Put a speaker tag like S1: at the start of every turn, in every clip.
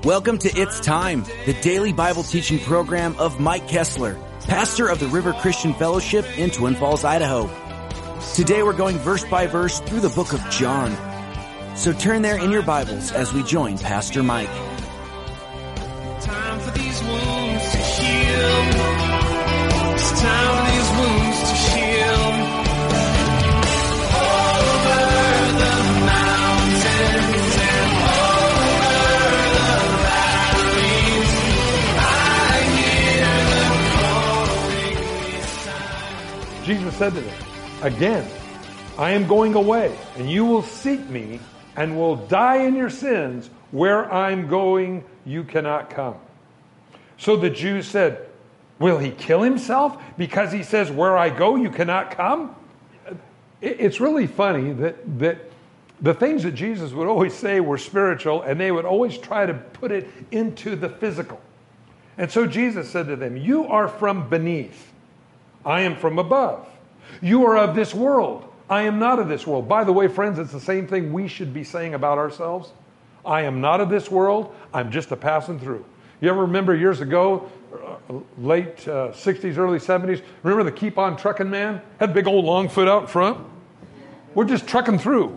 S1: Welcome to It's Time, the daily Bible teaching program of Mike Kessler, pastor of the River Christian Fellowship in Twin Falls, Idaho. Today we're going verse by verse through the book of John. So turn there in your Bibles as we join Pastor Mike.
S2: Time for these wounds to heal. It's time for these wounds to heal. Over the mountains and over the valleys, I hear the calling.
S3: Jesus said to them, again, I am going away, and you will seek me and will die in your sins. Where I'm going, you cannot come. So the Jews said, will he kill himself because he says, where I go, you cannot come? It's really funny that the things that Jesus would always say were spiritual, and they would always try to put it into the physical. And so Jesus said to them, you are from beneath. I am from above. You are of this world. I am not of this world. By the way, friends, it's the same thing we should be saying about ourselves. I am not of this world. I'm just a passing through. You ever remember years ago, late 60s, early 70s, remember the Keep On Truckin' man? Had a big old long foot out front. We're just trucking through.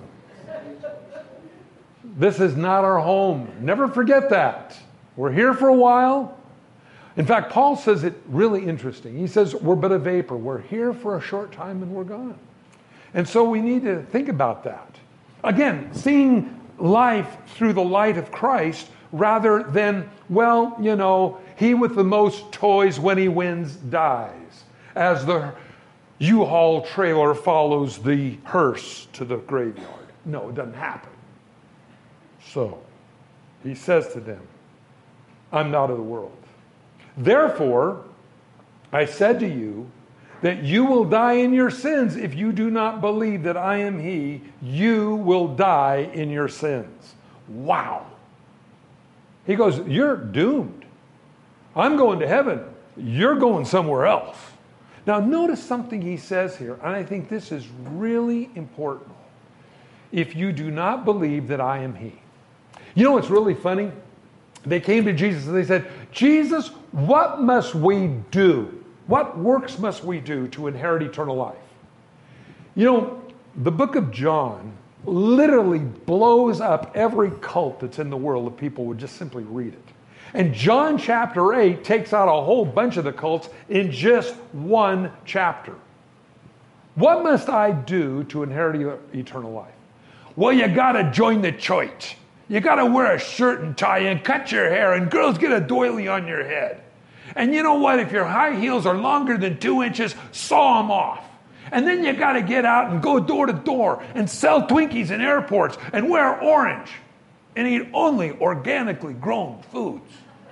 S3: This is not our home. Never forget that. We're here for a while. In fact, Paul says it really interesting. He says, we're but a vapor. We're here for a short time and we're gone. And so we need to think about that. Again, seeing life through the light of Christ rather than, well, you know, he with the most toys when he wins dies. As the U-Haul trailer follows the hearse to the graveyard. No, it doesn't happen. So, he says to them, I'm not of the world. Therefore, I said to you that you will die in your sins if you do not believe that I am he. You will die in your sins. Wow. He goes, you're doomed. I'm going to heaven. You're going somewhere else. Now, notice something he says here, and I think this is really important. If you do not believe that I am he. You know what's really funny? They came to Jesus and they said, Jesus, what must we do? What works must we do to inherit eternal life? You know, the book of John literally blows up every cult that's in the world if people would just simply read it. And John chapter 8 takes out a whole bunch of the cults in just one chapter. What must I do to inherit eternal life? Well, you got to join the church. You got to wear a shirt and tie and cut your hair, and girls get a doily on your head. And you know what? If your high heels are longer than 2 inches, saw them off. And then you got to get out and go door to door and sell Twinkies in airports and wear orange and eat only organically grown foods.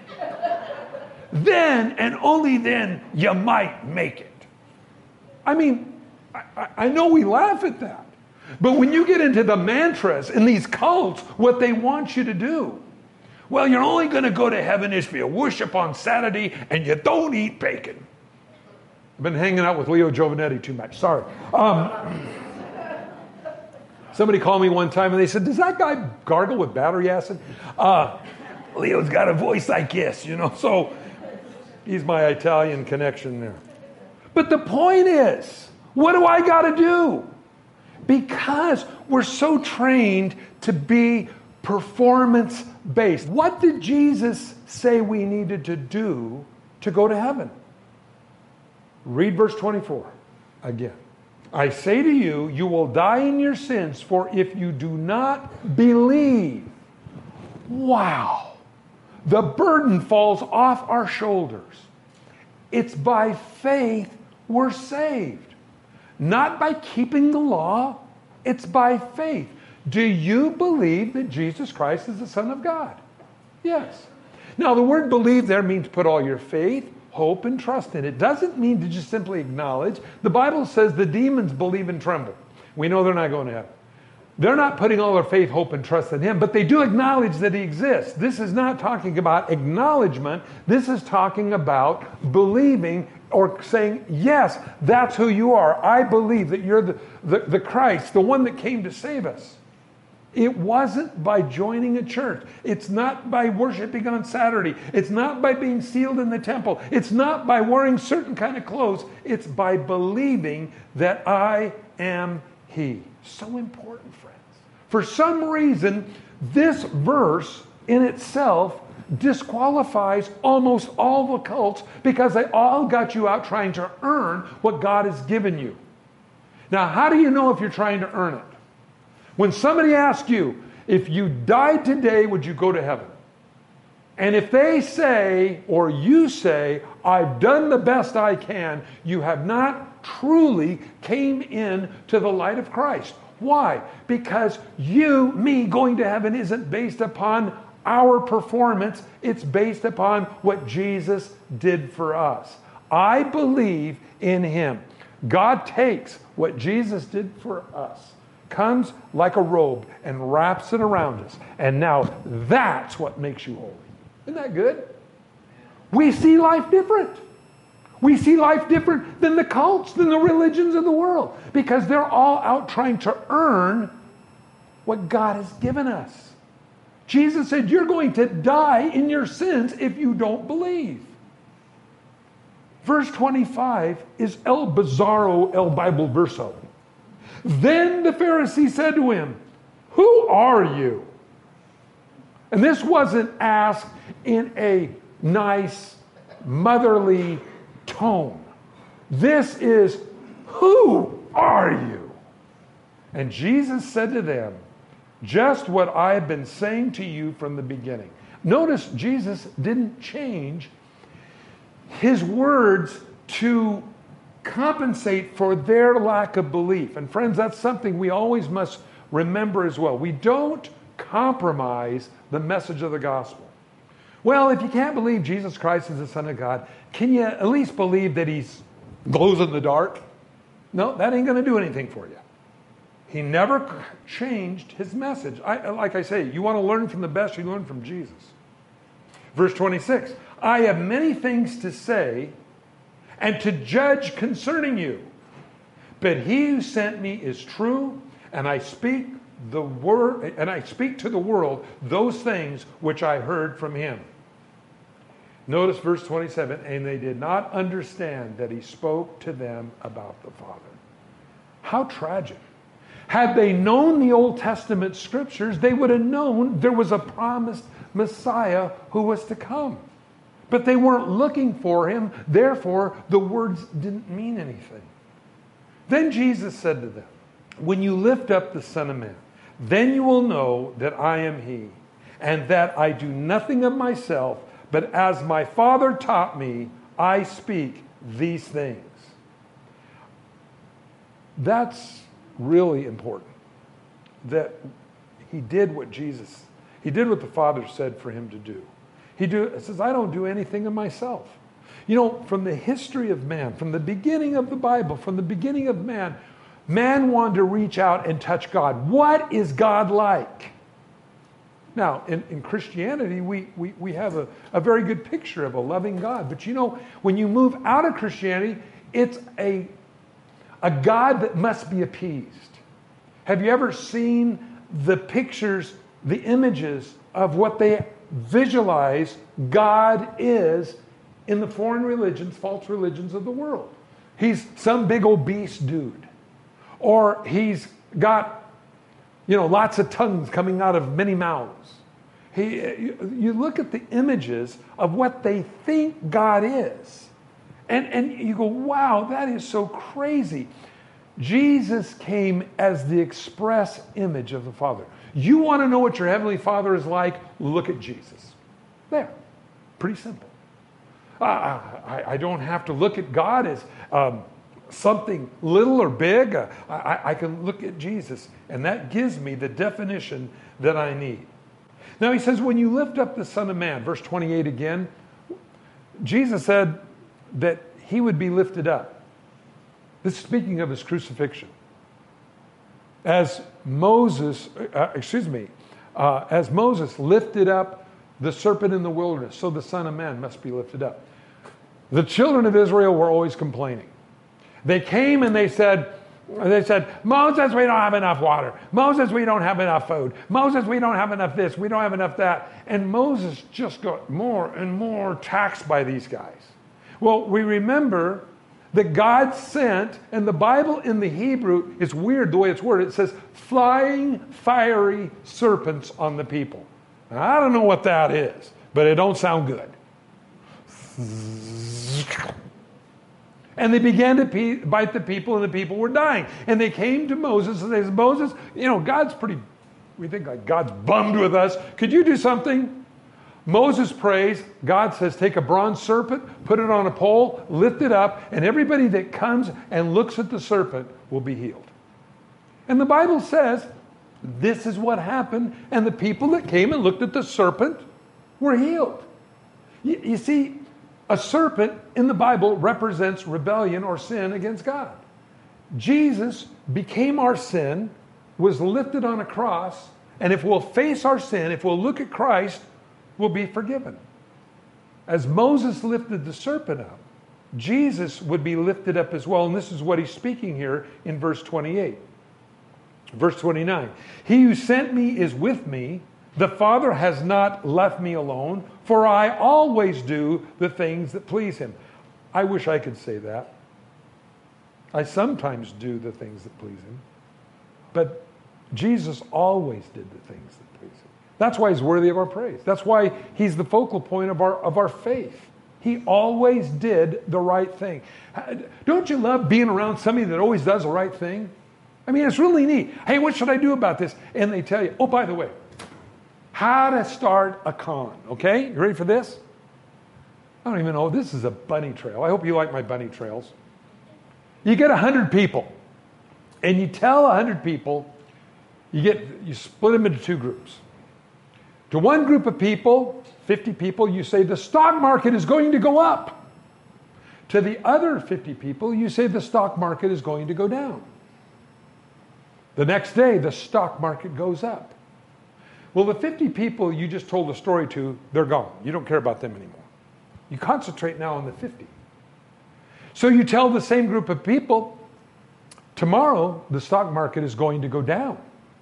S3: Then and only then you might make it. I mean, I know we laugh at that. But when you get into the mantras in these cults, what they want you to do, well, you're only going to go to heaven if you worship on Saturday and you don't eat bacon. I've been hanging out with Leo Giovanetti too much. Sorry. Somebody called me one time and they said, does that guy gargle with battery acid? Leo's got a voice like this, you know, so he's my Italian connection there. But the point is, what do I got to do? Because we're so trained to be performance-based. What did Jesus say we needed to do to go to heaven? Read verse 24 again. I say to you, you will die in your sins, for if you do not believe. Wow. The burden falls off our shoulders. It's by faith we're saved. Not by keeping the law, it's by faith. Do you believe that Jesus Christ is the Son of God? Yes. Now, the word believe there means put all your faith, hope, and trust in. It doesn't mean to just simply acknowledge. The Bible says the demons believe and tremble. We know they're not going to heaven. They're not putting all their faith, hope, and trust in him, but they do acknowledge that he exists. This is not talking about acknowledgement. This is talking about believing or saying, yes, that's who you are. I believe that you're the Christ, the one that came to save us. It wasn't by joining a church. It's not by worshiping on Saturday. It's not by being sealed in the temple. It's not by wearing certain kind of clothes. It's by believing that I am He. So important, friends. For some reason, this verse in itself disqualifies almost all the cults because they all got you out trying to earn what God has given you. Now, how do you know if you're trying to earn it? When somebody asks you, if you died today, would you go to heaven? And if they say, or you say, I've done the best I can, you have not truly came in to the light of Christ. Why? Because me going to heaven isn't based upon our performance. It's based upon what Jesus did for us. I believe in Him. God takes what Jesus did for us, comes like a robe and wraps it around us. And now that's what makes you holy. Isn't that good? We see life different. We see life different than the cults, than the religions of the world, because they're all out trying to earn what God has given us. Jesus said, you're going to die in your sins if you don't believe. Verse 25 is El Bizarro, El Bible Verso. Then the Pharisee said to him, who are you? And this wasn't asked in a nice, motherly tone. This is, who are you? And Jesus said to them, just what I have been saying to you from the beginning. Notice Jesus didn't change His words to compensate for their lack of belief. And friends, that's something we always must remember as well. We don't compromise the message of the gospel. Well, if you can't believe Jesus Christ is the Son of God, can you at least believe that He glows in the dark? No, that ain't going to do anything for you. He never changed His message. Like I say, you want to learn from the best, you learn from Jesus. Verse 26, I have many things to say and to judge concerning you. But He who sent me is true, and I speak to the world those things which I heard from Him. Notice verse 27, and they did not understand that He spoke to them about the Father. How tragic. Had they known the Old Testament scriptures, they would have known there was a promised Messiah who was to come. But they weren't looking for Him, therefore the words didn't mean anything. Then Jesus said to them, when you lift up the Son of Man, then you will know that I am He, and that I do nothing of myself, but as my Father taught me, I speak these things. That's really important. That He did what the Father said for Him to do. It says, I don't do anything of myself. You know, from the history of man, from the beginning of the Bible, from the beginning of man wanted to reach out and touch God. What is God like? Now, in Christianity, we have a very good picture of a loving God. But you know, when you move out of Christianity, it's a God that must be appeased. Have you ever seen the pictures, the images of what they visualize God is in the foreign religions, false religions of the world? He's some big obese dude. Or he's got, lots of tongues coming out of many mouths. You look at the images of what they think God is. And you go, wow, that is so crazy. Jesus came as the express image of the Father. You want to know what your Heavenly Father is like? Look at Jesus. There. Pretty simple. I don't have to look at God as something little or big. I can look at Jesus, and that gives me the definition that I need. Now He says, when you lift up the Son of Man, verse 28 again, Jesus said that He would be lifted up. This is speaking of His crucifixion. As Moses lifted up the serpent in the wilderness, so the Son of Man must be lifted up. The children of Israel were always complaining. They came and they said, They said, Moses, we don't have enough water. Moses, we don't have enough food. Moses, we don't have enough this. We don't have enough that. And Moses just got more and more taxed by these guys. Well, we remember that God sent, and the Bible in the Hebrew, it's weird the way it's worded. It says, flying, fiery serpents on the people. Now, I don't know what that is, but it don't sound good. And they began to bite the people, and the people were dying. And they came to Moses, and they said, Moses, we think like God's bummed with us. Could you do something? Moses prays. God says, take a bronze serpent, put it on a pole, lift it up, and everybody that comes and looks at the serpent will be healed. And the Bible says, this is what happened, and the people that came and looked at the serpent were healed. You see, a serpent in the Bible represents rebellion or sin against God. Jesus became our sin, was lifted on a cross, and if we'll face our sin, if we'll look at Christ, we'll be forgiven. As Moses lifted the serpent up, Jesus would be lifted up as well, and this is what he's speaking here in verse 28. Verse 29, he who sent me is with me. The Father has not left me alone, for I always do the things that please him. I wish I could say that. I sometimes do the things that please him. But Jesus always did the things that please him. That's why he's worthy of our praise. That's why he's the focal point of our faith. He always did the right thing. Don't you love being around somebody that always does the right thing? I mean, it's really neat. Hey, what should I do about this? And they tell you, oh, by the way, how to start a con, okay? You ready for this? I don't even know. This is a bunny trail. I hope you like my bunny trails. You get 100 people, and you tell 100 people, you split them into two groups. To one group of people, 50 people, you say the stock market is going to go up. To the other 50 people, you say the stock market is going to go down. The next day, the stock market goes up. Well, the 50 people you just told the story to, they're gone. You don't care about them anymore. You concentrate now on the 50. So you tell the same group of people, tomorrow the stock market is going to go down.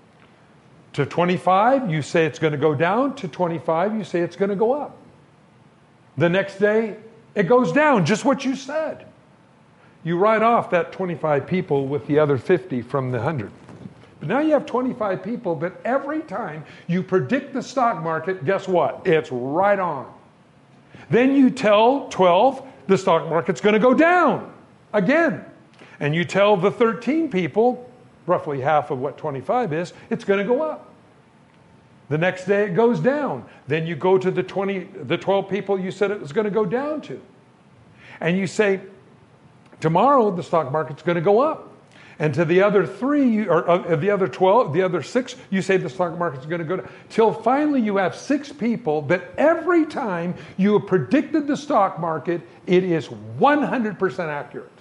S3: To 25, you say it's going to go down. To 25, you say it's going to go up. The next day, it goes down, just what you said. You write off that 25 people with the other 50 from the 100. But now you have 25 people, but every time you predict the stock market, guess what? It's right on. Then you tell 12 the stock market's going to go down again. And you tell the 13 people, roughly half of what 25 is, it's going to go up. The next day it goes down. Then you go to the 12 people you said it was going to go down to. And you say, tomorrow the stock market's going to go up. And to the other three, or the other 12, the other 6, you say the stock market's going to go down. Till finally you have 6 people that every time you have predicted the stock market, it is 100% accurate.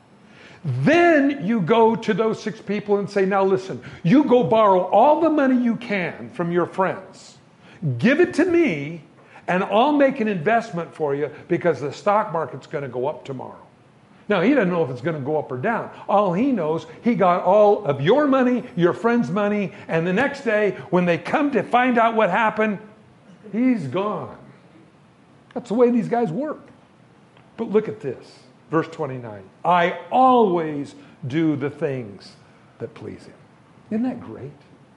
S3: Then you go to those 6 people and say, now listen, you go borrow all the money you can from your friends. Give it to me, and I'll make an investment for you because the stock market's going to go up tomorrow. Now, he doesn't know if it's going to go up or down. All he knows, he got all of your money, your friend's money, and the next day, when they come to find out what happened, he's gone. That's the way these guys work. But look at this, verse 29. I always do the things that please him. Isn't that great?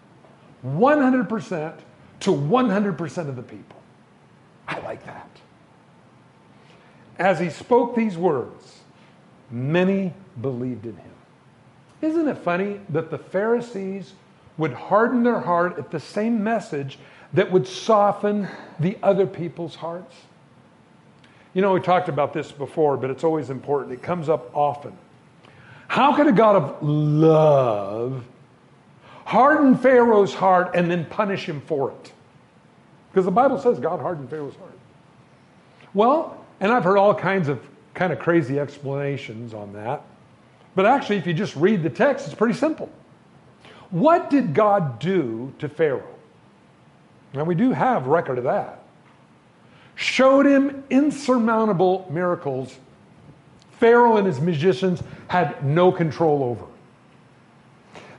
S3: 100% to 100% of the people. I like that. As he spoke these words, many believed in him. Isn't it funny that the Pharisees would harden their heart at the same message that would soften the other people's hearts? You know, we talked about this before, but it's always important. It comes up often. How could a God of love harden Pharaoh's heart and then punish him for it? Because the Bible says God hardened Pharaoh's heart. Well, and I've heard all kinds of kind of crazy explanations on that. But actually, if you just read the text, it's pretty simple. What did God do to Pharaoh? Now, we do have record of that. Showed him insurmountable miracles Pharaoh and his magicians had no control over.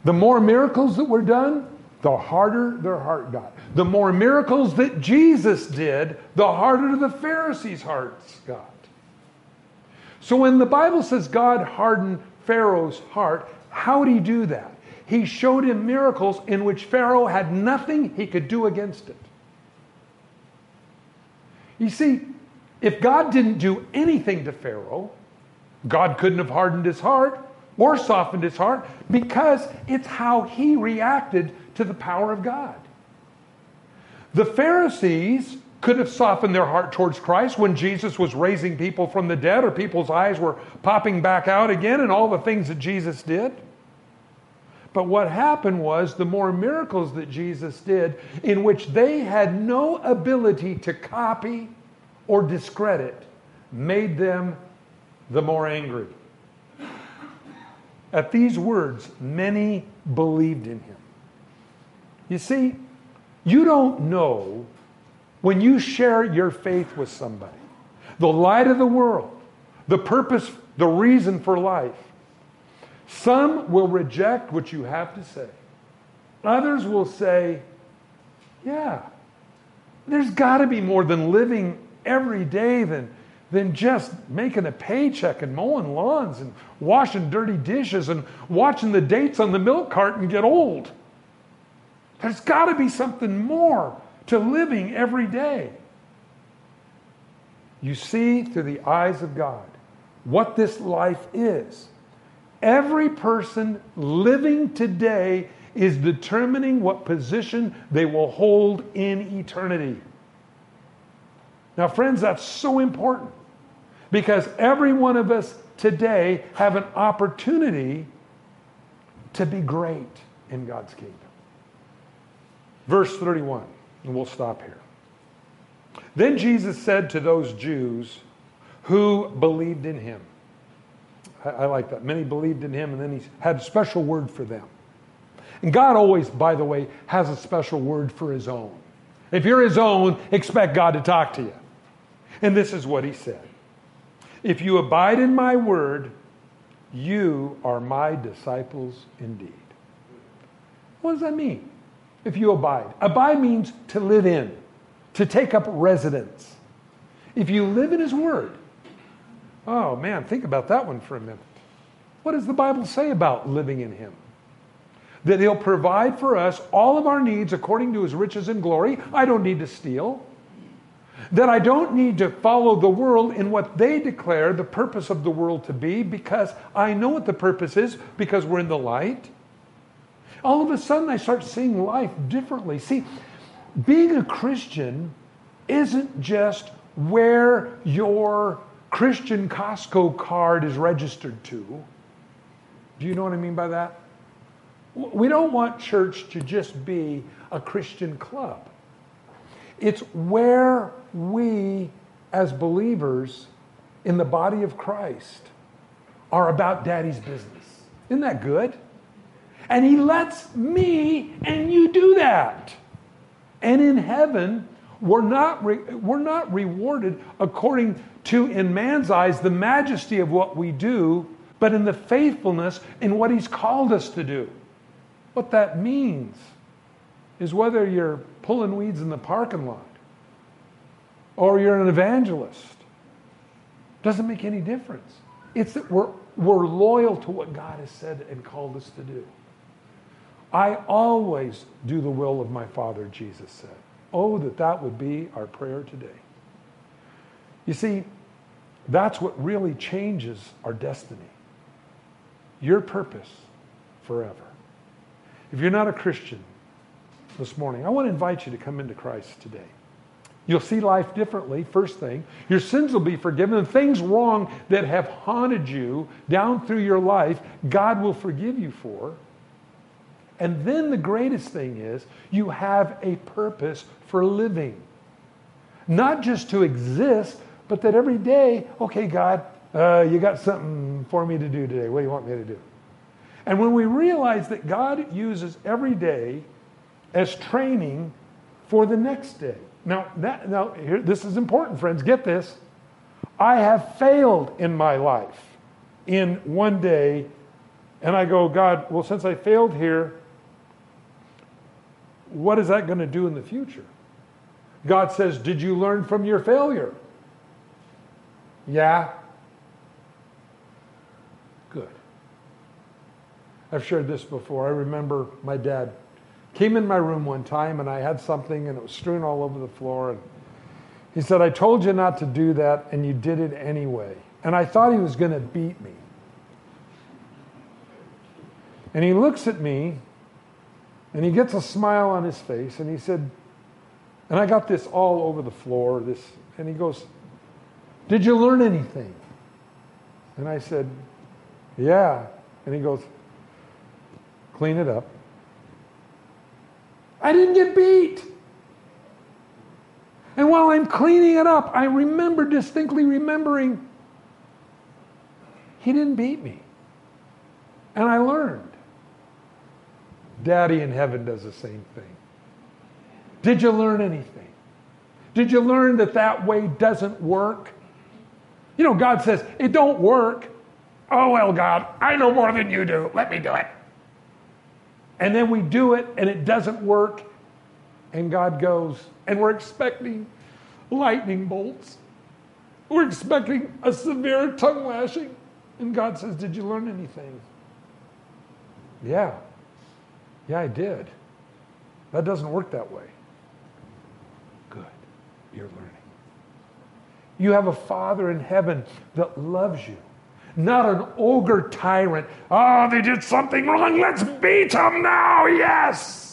S3: The more miracles that were done, the harder their heart got. The more miracles that Jesus did, the harder the Pharisees' hearts got. So when the Bible says God hardened Pharaoh's heart, how did he do that? He showed him miracles in which Pharaoh had nothing he could do against it. You see, if God didn't do anything to Pharaoh, God couldn't have hardened his heart or softened his heart, because it's how he reacted to the power of God. The Pharisees could have softened their heart towards Christ when Jesus was raising people from the dead, or people's eyes were popping back out again, and all the things that Jesus did. But what happened was, the more miracles that Jesus did, in which they had no ability to copy or discredit, made them the more angry. At these words, many believed in him. You see, you don't know when you share your faith with somebody, the light of the world, the purpose, the reason for life. Some will reject what you have to say. Others will say, yeah, there's got to be more than living every day than just making a paycheck and mowing lawns and washing dirty dishes and watching the dates on the milk carton get old. There's got to be something more to living every day. You see through the eyes of God what this life is. Every person living today is determining what position they will hold in eternity. Now, friends, that's so important, because every one of us today have an opportunity to be great in God's kingdom. Verse 31, and we'll stop here. Then Jesus said to those Jews who believed in him. I like that. Many believed in him, and then he had a special word for them. And God always, by the way, has a special word for his own. If you're his own, expect God to talk to you. And this is what he said. If you abide in my word, you are my disciples indeed. What does that mean? If you abide. Abide means to live in, to take up residence. If you live in his word. Oh man, think about that one for a minute. What does the Bible say about living in him? That he'll provide for us all of our needs according to his riches and glory. I don't need to steal. That I don't need to follow the world in what they declare the purpose of the world to be, because I know what the purpose is, because we're in the light. All of a sudden I start seeing life differently. See, being a Christian isn't just where your Christian Costco card is registered to. Do you know what I mean by that? We don't want church to just be a Christian club. It's where we, as believers in the body of Christ, are about Daddy's business. Isn't that good? And he lets me and you do that. And in heaven, we're not rewarded according to, in man's eyes, the majesty of what we do, but in the faithfulness in what he's called us to do. What that means is whether you're pulling weeds in the parking lot or you're an evangelist, doesn't make any difference. It's that we're loyal to what God has said and called us to do. I always do the will of my Father, Jesus said. Oh, that would be our prayer today. You see, that's what really changes our destiny. Your purpose forever. If you're not a Christian this morning, I want to invite you to come into Christ today. You'll see life differently, first thing. Your sins will be forgiven. And things wrong that have haunted you down through your life, God will forgive you for. And then the greatest thing is, you have a purpose for living. Not just to exist, but that every day, okay, God, you got something for me to do today. What do you want me to do? And when we realize that God uses every day as training for the next day. Now here, this is important, friends. Get this. I have failed in my life in one day And I go, God, well, since I failed here, what is that going to do in the future? God says, did you learn from your failure? Yeah. Good. I've shared this before. I remember my dad came in my room one time and I had something and it was strewn all over the floor. And he said, I told you not to do that and you did it anyway. And I thought he was going to beat me. And he looks at me and he gets a smile on his face and he said, and I got this all over the floor, and he goes, did you learn anything? And I said, yeah. And he goes, clean it up. I didn't get beat. And while I'm cleaning it up, I distinctly remembering, he didn't beat me. And I learned. Daddy in heaven does the same thing. Did you learn anything? Did you learn that way doesn't work? You know, God says, it don't work. Oh, well, God, I know more than you do. Let me do it. And then we do it, and it doesn't work. And God goes, and we're expecting lightning bolts. We're expecting a severe tongue lashing. And God says, did you learn anything? Yeah. Yeah, I did. That doesn't work that way. Good. You're learning. You have a Father in heaven that loves you. Not an ogre tyrant. Oh, they did something wrong. Let's beat them now. Yes.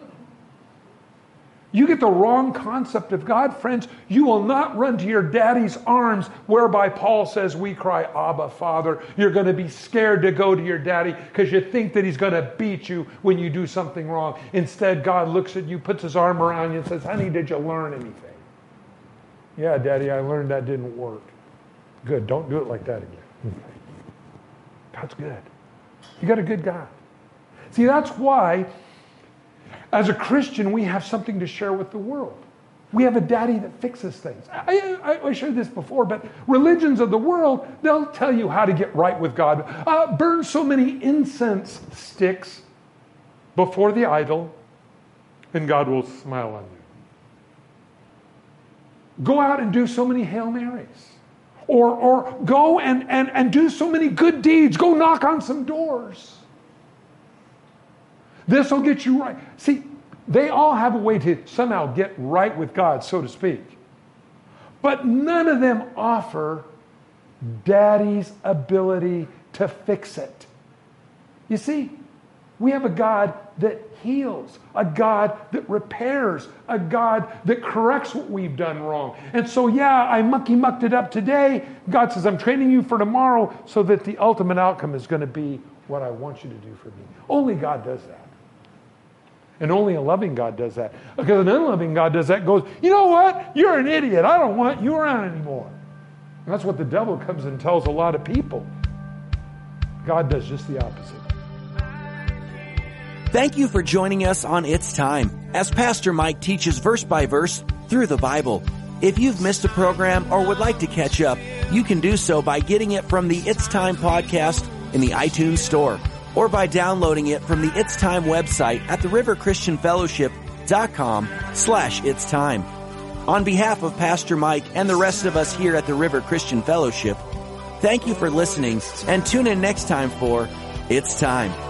S3: You get the wrong concept of God, friends. You will not run to your daddy's arms, whereby Paul says we cry, Abba, Father. You're going to be scared to go to your daddy because you think that he's going to beat you when you do something wrong. Instead, God looks at you, puts his arm around you and says, honey, did you learn anything? Yeah, Daddy, I learned that didn't work. Good, don't do it like that again. God's good. You got a good God. See, that's why, as a Christian, we have something to share with the world. We have a daddy that fixes things. I shared this before, but religions of the world, they'll tell you how to get right with God. Burn so many incense sticks before the idol, and God will smile on you. Go out and do so many Hail Marys. Or go and do so many good deeds. Go knock on some doors. This will get you right. See, they all have a way to somehow get right with God, so to speak. But none of them offer Daddy's ability to fix it. You see, we have a God that heals, a God that repairs, a God that corrects what we've done wrong. And so, yeah, I mucked it up today. God says, I'm training you for tomorrow so that the ultimate outcome is going to be what I want you to do for me. Only God does that. And only a loving God does that. Because an unloving God does that, goes, you know what? You're an idiot. I don't want you around anymore. And that's what the devil comes and tells a lot of people. God does just the opposite.
S1: Thank you for joining us on It's Time, as Pastor Mike teaches verse by verse through the Bible. If you've missed a program or would like to catch up, you can do so by getting it from the It's Time podcast in the iTunes store, or by downloading it from the It's Time website at theriverchristianfellowship.com/It's Time. On behalf of Pastor Mike and the rest of us here at the River Christian Fellowship, thank you for listening, and tune in next time for It's Time.